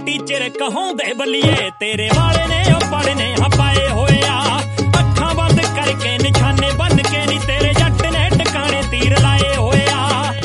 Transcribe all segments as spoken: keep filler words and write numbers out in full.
teacher ਕਹਾਉਂਦੇ ਬੱਲੀਏ ਤੇਰੇ ਵਾਲੇ ਨੇ ਉਹ ਪੜਨੇ ਹਪਾਏ ਹੋਇਆ ਅੱਖਾਂ ਬੰਦ ਕਰਕੇ ਨਿਸ਼ਾਨੇ ਬੰਨ ਕੇ ਨੀ ਤੇਰੇ ਜੱਟ ਨੇ ਟਿਕਾਣੇ ਤੀਰ ਲਾਏ ਹੋਇਆ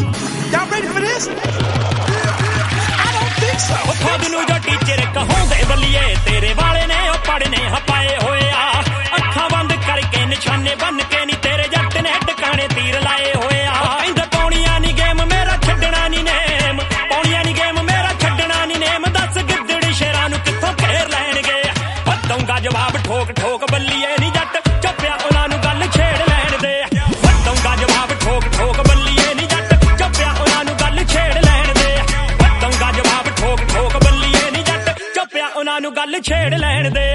ਉਹ ਖੁਦ ਨੂੰ ਜੋ ਟੀਚਰ ਕਹਾਉਂਦੇ ਬੱਲੀਏ ਤੇਰੇ ਵਾਲੇ ਨੇ ਉਹ ਪੜਨੇ ਹਪਾਏ ਹੋਇਆ ਅੱਖਾਂ ਬੰਦ ਕਰਕੇ ਨਿਸ਼ਾਨੇ ਬੰਨ ਕੇ ਨੀ ਤੇਰੇ ਜੱਟ ਨੇ ਟਿਕਾਣੇ ਤੀਰ ਲਾਏ ਹੋਇਆ ਕਹਿੰਦੇ ਪੌਣੀਆਂ ਨੀ ਗੇਮ ਮੇਰਾ ਛੱਡਣਾ ਨੀ ਨੇਮ ਪੌਣੀਆਂ ਨੀ ਗੇਮ ਮੇਰਾ ਛੱਡਣਾ ਨੀ ਨੇਮ ਦੱਸ ਗਿੱਦੜ ਸ਼ੇਰਾਂ ਨੂੰ ਕਿੱਥੋਂ ਘੇਰ ਲੈਣਗੇ ਦਊਂਗਾ ਜਵਾਬ ਠੋਕ ਠੋਕ ਬੱਲੀਏ ਨੀ ਜੱਟ ਚੁੱਪਿਆ ਉਹਨਾਂ ਨੂੰ ਗੱਲ ਛੇੜ ਲੈਣ ਦੇ ਦਊਂਗਾ ਜਵਾਬ ਠੋਕ ਠੋਕ ਬੱਲੀਏ ਨੀ ਜੱਟ ਚੁੱਪਿਆ ਉਹਨਾਂ ਨੂੰ ਗੱਲ ਛੇੜ ਲੈਣ ਦੇ ਦਊਂਗਾ ਜਵਾਬ ਠੋਕ ਠੋਕ ਬੱਲੀਏ ਨੀ ਜੱਟ ਚੁੱਪਿਆ ਉਹਨਾਂ ਨੂੰ ਗੱਲ ਛੇੜ ਲੈਣ ਦੇ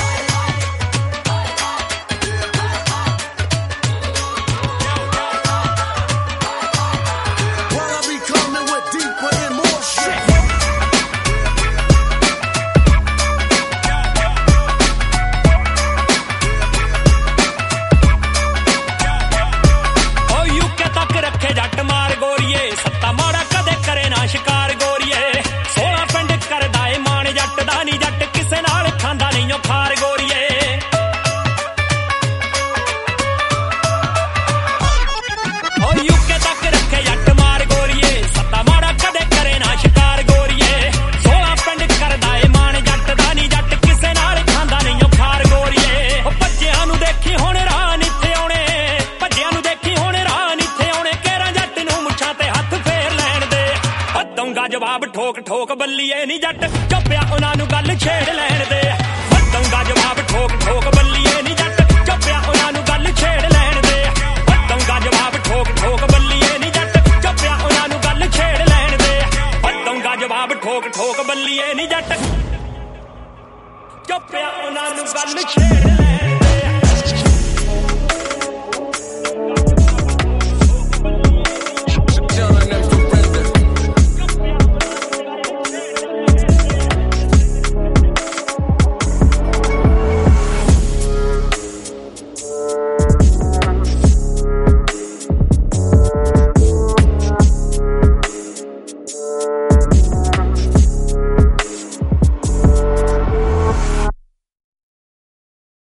ਜੱਟ ਮਾਰ ਗੋਰੀਏ ਸੱਤਾ ਮਾੜਾ ਕਦੇ ਕਰੇ ਨਾ ਸ਼ਿਕਾਰ ਗੋਰੀਏ ਸੋਹਣਾ ਪਿੰਡ ਕਰਦਾ ਏ ਮਾਣ ਜੱਟ ਦਾ ਨੀ ਜੱਟ ਕਿਸੇ ਨਾਲ ਖਾਂਦਾ ਨਹੀਂ ਓ ਖਾਰ ਗੋਰੀਏ ਓ ਯੂਕੇ ਤੱਕ ਰੱਖੇ ਜੱਟ ਮਾਰ ਗੋਰੀਏ ਸੱਤਾ ਮਾੜਾ ਕਦੇ ਕਰੇ ਨਾ ਸ਼ਿਕਾਰ ਗੋਰੀਏ ਸੋਹਣਾ ਪਿੰਡ ਕਰਦਾ ਏ ਮਾਣ ਜੱਟ ਦਾ ਨੀ ਜੱਟ ਕਿਸੇ ਨਾਲ ਖਾਂਦਾ ਨਹੀਂ ਓ ਖਾਰ ਗੋਰੀਏ ਓ ਭੱਜਿਆਂ ਨੂੰ ਦੇਖੀ ਹੁਣ ਰਾਹ ਨੀਥੇ ਆਉਣੇ ਭੱਜਿਆਂ ਨੂੰ ਦੇਖੀ ਹੁਣ ਰਾਹ ਨੀਥੇ ਆਉਣੇ ਦਊਂਗਾ ਜਵਾਬ ਠੋਕ ਠੋਕ ਬੱਲੀਏ ਨੀ ਜੱਟ ਚੁੱਪਿਆ ਉਹਨਾਂ ਨੂੰ ਗੱਲ ਛੇੜ ਲੈਣ ਦੇ ਦਊਂਗਾ ਜਵਾਬ ਠੋਕ ਠੋਕ ਬੱਲੀਏ ਨੀ ਜੱਟ ਚੁੱਪਿਆ ਉਹਨਾਂ ਨੂੰ ਗੱਲ ਛੇੜ ਲੈਣ ਦੇ ਦਊਂਗਾ ਜਵਾਬ ਠੋਕ ਠੋਕ ਬੱਲੀਏ ਨੀ ਜੱਟ ਚੁੱਪਿਆ ਉਹਨਾਂ ਨੂੰ ਗੱਲ ਛੇੜ ਲੈਣ ਦੇ ਦਊਂਗਾ ਜਵਾਬ ਠੋਕ ਠੋਕ ਬੱਲੀਏ ਨੀ ਜੱਟ ਚੁੱਪਿਆ ਉਹਨਾਂ ਨੂੰ ਗੱਲ ਛੇੜ ਲੈਣ ਦੇ